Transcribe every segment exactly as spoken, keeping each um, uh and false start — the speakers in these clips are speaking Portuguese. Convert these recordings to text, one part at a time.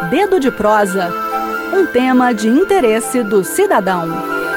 Dedo de Prosa, um tema de interesse do cidadão.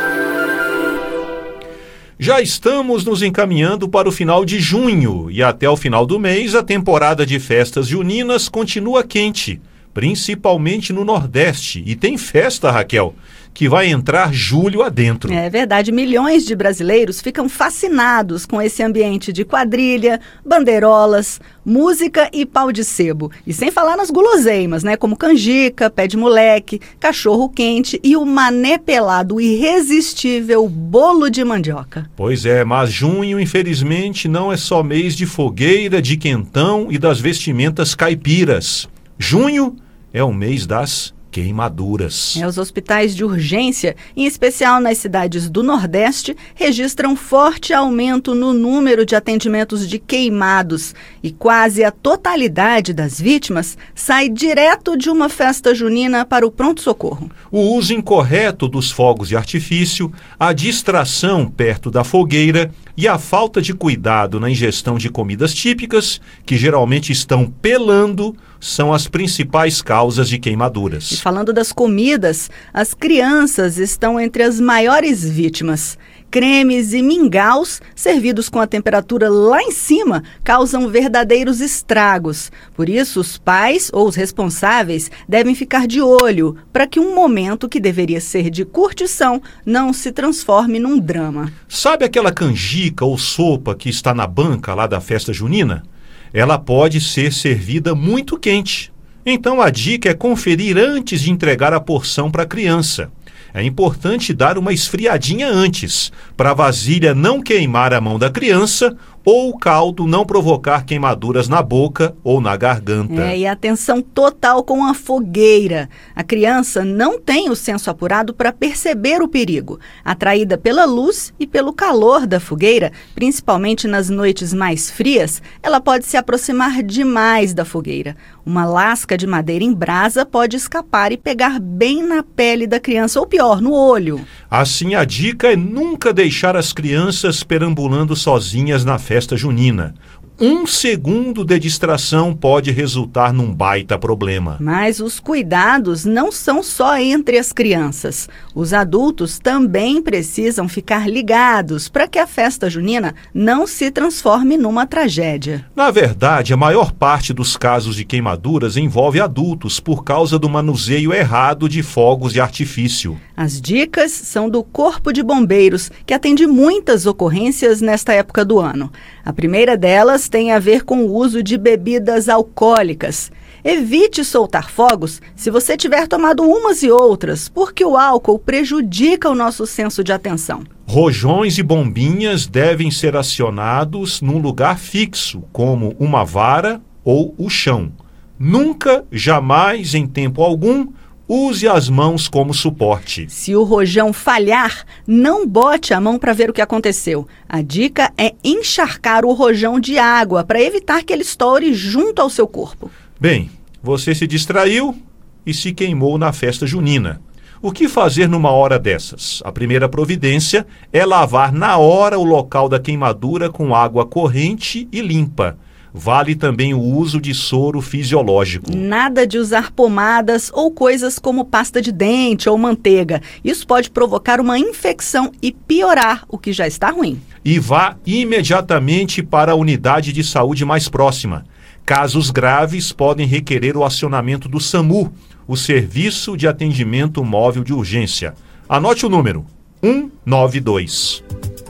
Já estamos nos encaminhando para o final de junho e até o final do mês a temporada de festas juninas continua quente, principalmente no Nordeste. E tem festa, Raquel, que vai entrar julho adentro. É verdade, milhões de brasileiros ficam fascinados com esse ambiente de quadrilha, bandeirolas, música e pau de sebo. E sem falar nas guloseimas, né? Como canjica, pé de moleque, cachorro quente e o mané pelado irresistível bolo de mandioca. Pois é, mas junho, infelizmente, não é só mês de fogueira, de quentão e das vestimentas caipiras. Junho é o mês das queimaduras. É, os hospitais de urgência, em especial nas cidades do Nordeste, registram forte aumento no número de atendimentos de queimados e quase a totalidade das vítimas sai direto de uma festa junina para o pronto-socorro. O uso incorreto dos fogos de artifício, a distração perto da fogueira e a falta de cuidado na ingestão de comidas típicas, que geralmente estão pelando, são as principais causas de queimaduras. E falando das comidas, as crianças estão entre as maiores vítimas. Cremes e mingaus, servidos com a temperatura lá em cima, causam verdadeiros estragos. Por isso, os pais ou os responsáveis devem ficar de olho para que um momento que deveria ser de curtição não se transforme num drama. Sabe aquela canjica ou sopa que está na banca lá da festa junina? Ela pode ser servida muito quente. Então a dica é conferir antes de entregar a porção para a criança. É importante dar uma esfriadinha antes, para a vasilha não queimar a mão da criança ou o caldo não provocar queimaduras na boca ou na garganta. É, e atenção total com a fogueira. A criança não tem o senso apurado para perceber o perigo. Atraída pela luz e pelo calor da fogueira, principalmente nas noites mais frias, ela pode se aproximar demais da fogueira. Uma lasca de madeira em brasa pode escapar e pegar bem na pele da criança, ou pior, no olho. Assim, a dica é nunca deixar as crianças perambulando sozinhas na festa junina. Um segundo de distração pode resultar num baita problema. Mas os cuidados não são só entre as crianças. Os adultos também precisam ficar ligados para que a festa junina não se transforme numa tragédia. Na verdade, a maior parte dos casos de queimaduras envolve adultos por causa do manuseio errado de fogos de artifício. As dicas são do Corpo de Bombeiros, que atende muitas ocorrências nesta época do ano. A primeira delas tem a ver com o uso de bebidas alcoólicas. Evite soltar fogos se você tiver tomado umas e outras, porque o álcool prejudica o nosso senso de atenção. Rojões e bombinhas devem ser acionados num lugar fixo, como uma vara ou o chão. Nunca, jamais, em tempo algum, use as mãos como suporte. Se o rojão falhar, não bote a mão para ver o que aconteceu. A dica é encharcar o rojão de água para evitar que ele estoure junto ao seu corpo. Bem, você se distraiu e se queimou na festa junina. O que fazer numa hora dessas? A primeira providência é lavar na hora o local da queimadura com água corrente e limpa. Vale também o uso de soro fisiológico. Nada de usar pomadas ou coisas como pasta de dente ou manteiga. Isso pode provocar uma infecção e piorar o que já está ruim. E vá imediatamente para a unidade de saúde mais próxima. Casos graves podem requerer o acionamento do SAMU, o Serviço de Atendimento Móvel de Urgência. Anote o número um nove dois.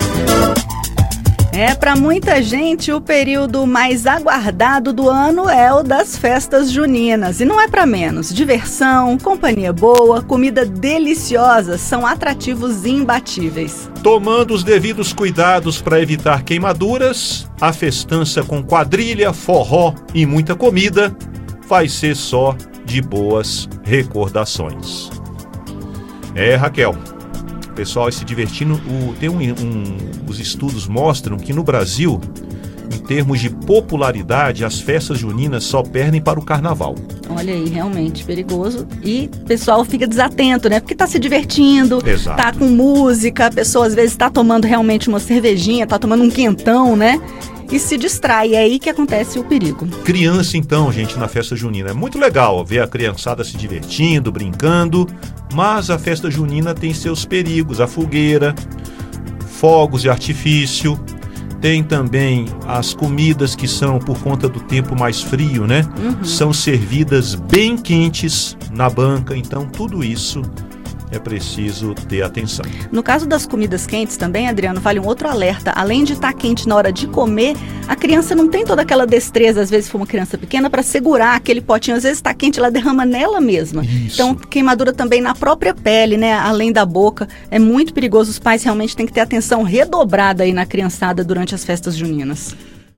É, para muita gente, o período mais aguardado do ano é o das festas juninas. E não é para menos. Diversão, companhia boa, comida deliciosa são atrativos imbatíveis. Tomando os devidos cuidados para evitar queimaduras, a festança com quadrilha, forró e muita comida vai ser só de boas recordações. É, Raquel. Pessoal se divertindo, o, tem um, um, os estudos mostram que no Brasil, em termos de popularidade, as festas juninas só perdem para o carnaval. Olha aí, realmente perigoso. E o pessoal fica desatento, né? Porque tá se divertindo, Exato. Tá com música, a pessoa às vezes tá tomando realmente uma cervejinha, tá tomando um quentão, né? E se distrai, é aí que acontece o perigo. Criança, então, gente, na festa junina. É muito legal ver a criançada se divertindo, brincando, mas a festa junina tem seus perigos. A fogueira, fogos de artifício, tem também as comidas que são, por conta do tempo mais frio, né? Uhum. São servidas bem quentes na banca, então tudo isso é preciso ter atenção. No caso das comidas quentes também, Adriano, vale um outro alerta. Além de estar quente na hora de comer, a criança não tem toda aquela destreza, às vezes se for uma criança pequena, para segurar aquele potinho. Às vezes está quente, ela derrama nela mesma. Isso. Então, queimadura também na própria pele, né? Além da boca. É muito perigoso. Os pais realmente têm que ter atenção redobrada aí na criançada durante as festas juninas.